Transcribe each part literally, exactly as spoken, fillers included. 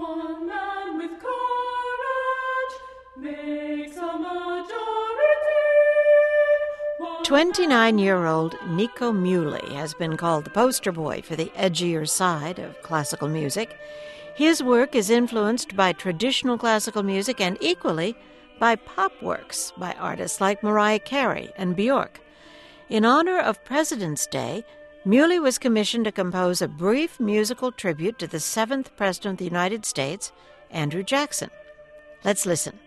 One man with courage makes a majority. twenty-nine-year-old Nico Muhly has been called the poster boy for the edgier side of classical music. His work is influenced by traditional classical music and equally by pop works by artists like Mariah Carey and Bjork. In honor of President's Day, Muhly was commissioned to compose a brief musical tribute to the seventh President of the United States, Andrew Jackson. Let's listen.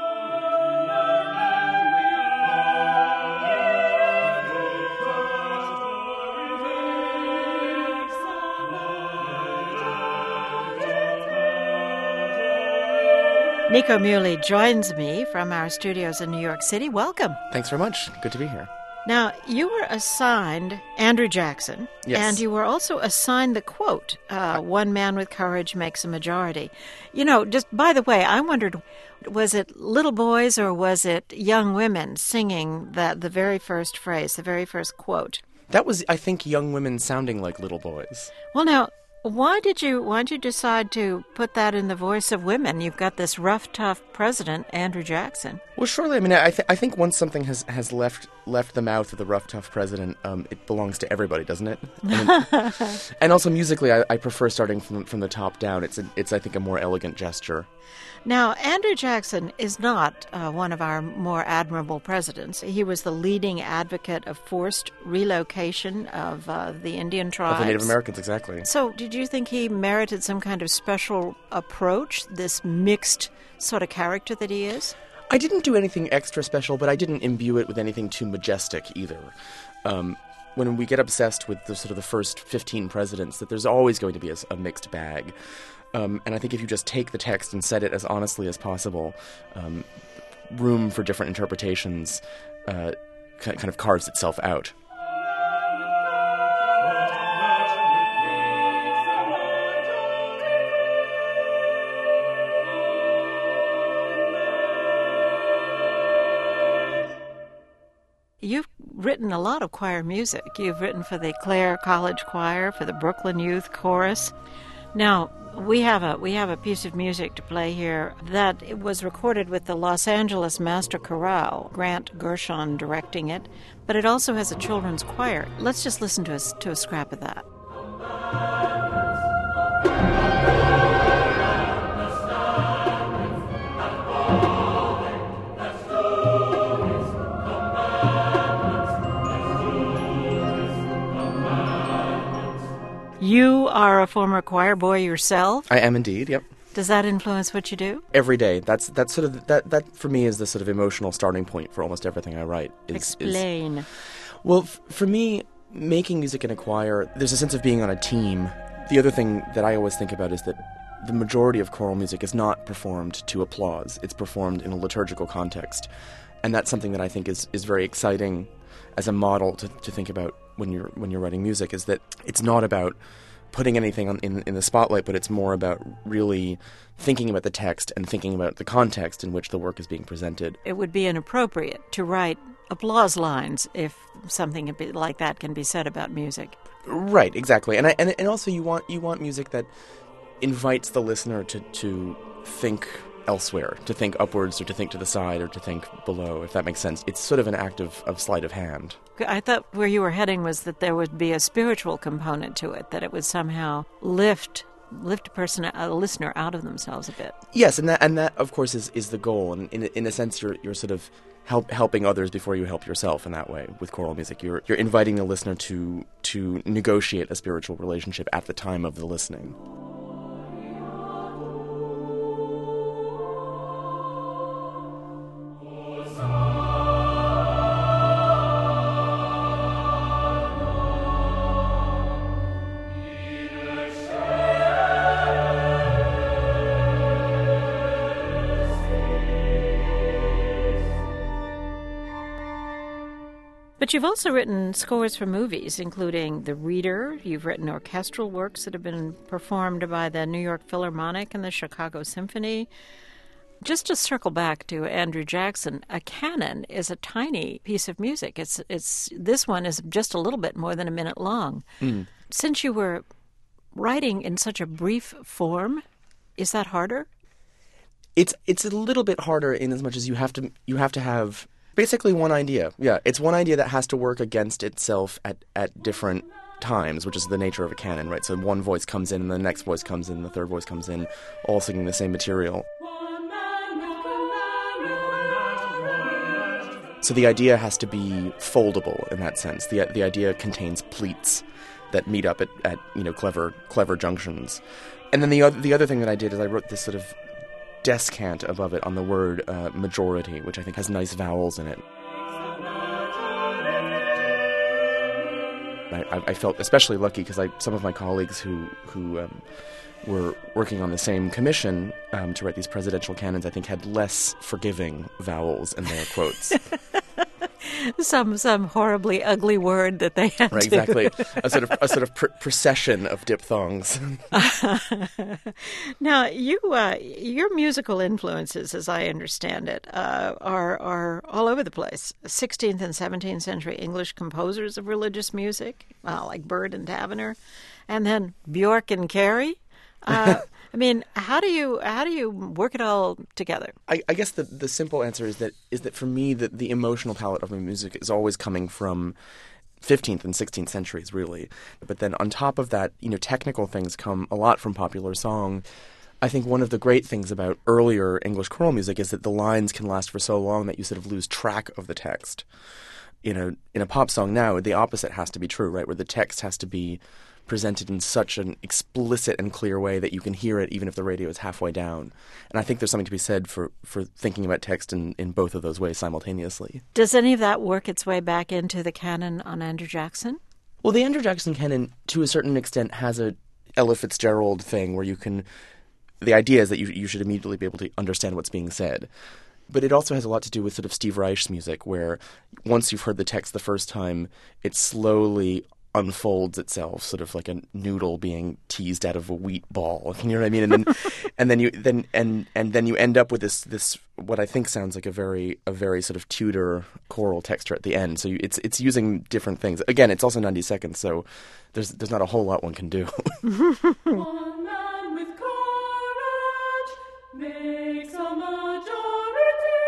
Nico Muhly joins me from our studios in New York City. Welcome. Thanks very much. Good to be here. Now, you were assigned Andrew Jackson, yes. And you were also assigned the quote, uh, one man with courage makes a majority. You know, just by the way, I wondered, was it little boys or was it young women singing that the very first phrase, the very first quote? That was, I think, young women sounding like little boys. Well, now, why did you why did you decide to put that in the voice of women? You've got this rough, tough president, Andrew Jackson. Well, surely, I mean, I, th- I think once something has, has left left the mouth of the rough, tough president, um, it belongs to everybody, doesn't it? And, and also musically, I, I prefer starting from from the top down. It's, a, it's I think, a more elegant gesture. Now, Andrew Jackson is not uh, one of our more admirable presidents. He was the leading advocate of forced relocation of uh, the Indian tribes. Of the Native Americans, exactly. So did you think he merited some kind of special approach, this mixed sort of character that he is? I didn't do anything extra special, but I didn't imbue it with anything too majestic either. Um, when we get obsessed with the sort of the first fifteen presidents, that there's always going to be a, a mixed bag. Um, and I think if you just take the text and set it as honestly as possible, um, room for different interpretations uh, kind of carves itself out. You've written a lot of choir music. You've written for the Clare College Choir, for the Brooklyn Youth Chorus. Now, we have a we have a piece of music to play here that it was recorded with the Los Angeles Master Chorale, Grant Gershon directing it, but it also has a children's choir. Let's just listen to a, to a scrap of that. You are a former choir boy yourself? I am indeed, yep. Does that influence what you do? Every day. That's that's sort of that that for me is the sort of emotional starting point for almost everything I write. Is, Explain. Is, well, f- for me, making music in a choir, there's a sense of being on a team. The other thing that I always think about is that the majority of choral music is not performed to applause. It's performed in a liturgical context, and that's something that I think is is very exciting as a model to, to think about when you're when you're writing music. Is that it's not about putting anything on, in, in the spotlight, but it's more about really thinking about the text and thinking about the context in which the work is being presented. It would be inappropriate to write applause lines if something like that can be said about music. Right, exactly. And I, and and also you want you want music that invites the listener to, to think elsewhere, to think upwards or to think to the side or to think below, if that makes sense. It's sort of an act of, of sleight of hand. I thought where you were heading was that there would be a spiritual component to it, that it would somehow lift lift a person, a listener out of themselves a bit. Yes, and that, and that of course, is, is the goal. And in, in a sense, you're you're sort of help, helping others before you help yourself in that way with choral music. You're you're inviting the listener to to negotiate a spiritual relationship at the time of the listening. But you've also written scores for movies, including The Reader. You've written orchestral works that have been performed by the New York Philharmonic and the Chicago Symphony. Just to circle back to Andrew Jackson, a canon is a tiny piece of music. It's it's this one is just a little bit more than a minute long. Mm. Since you were writing in such a brief form, Is that harder? It's it's a little bit harder in as much as you have to you have to have basically one idea. Yeah, it's one idea that has to work against itself at, at different times, which is the nature of a canon, right? So one voice comes in, and the next voice comes in, the third voice comes in, all singing the same material. So the idea has to be foldable in that sense. The the idea contains pleats that meet up at, at you know clever clever junctions. And then the other the other thing that I did is I wrote this sort of descant above it on the word uh, majority, which I think has nice vowels in it. I, I felt especially lucky because I some of my colleagues who who um, were working on the same commission um, to write these presidential canons, I think, had less forgiving vowels in their quotes. some some horribly ugly word that they had right, to... exactly. A sort of a sort of pr- procession of diphthongs. Now, you uh, your musical influences, as I understand it, uh, are are all over the place. sixteenth and seventeenth century English composers of religious music, uh, like Byrd and Tavener, and then Bjork and Carey. Uh, I mean, how do you how do you work it all together? I, I guess the the simple answer is that is that for me the, the emotional palette of my music is always coming from fifteenth and sixteenth centuries, really. But then on top of that, you know, technical things come a lot from popular song. I think one of the great things about earlier English choral music is that the lines can last for so long that you sort of lose track of the text. You know, in a pop song now, the opposite has to be true, right? Where the text has to be presented in such an explicit and clear way that you can hear it even if the radio is halfway down. And I think there's something to be said for, for thinking about text in, in both of those ways simultaneously. Does any of that work its way back into the canon on Andrew Jackson? Well, the Andrew Jackson canon, to a certain extent, has a Ella Fitzgerald thing where you can... The idea is that you you should immediately be able to understand what's being said. But it also has a lot to do with sort of Steve Reich's music, where once you've heard the text the first time, it slowly unfolds itself, sort of like a noodle being teased out of a wheat ball. You know what I mean? And then, and then you then and and then you end up with this this what I think sounds like a very a very sort of Tudor choral texture at the end. So you, it's it's using different things. Again, it's also ninety seconds, so there's there's not a whole lot one can do. One man with courage makes a majority.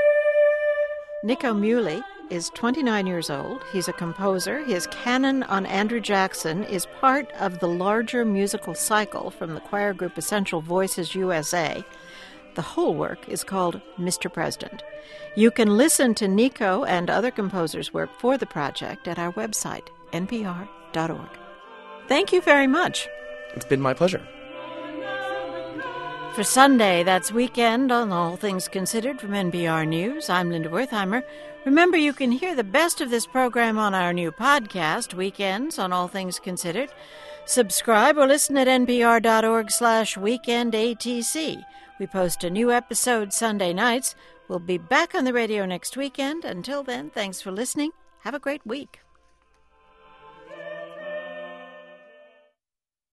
Nico Muhly is twenty-nine years old. He's a composer. His canon on Andrew Jackson is part of the larger musical cycle from the choir group Essential Voices U S A. The whole work is called Mister President. You can listen to Nico and other composers' work for the project at our website, n p r dot org. Thank you very much. It's been my pleasure. For Sunday, that's Weekend on All Things Considered from N P R News. I'm Linda Wertheimer. Remember, you can hear the best of this program on our new podcast, Weekends on All Things Considered. Subscribe or listen at npr.org slash weekendatc. We post a new episode Sunday nights. We'll be back on the radio next weekend. Until then, thanks for listening. Have a great week.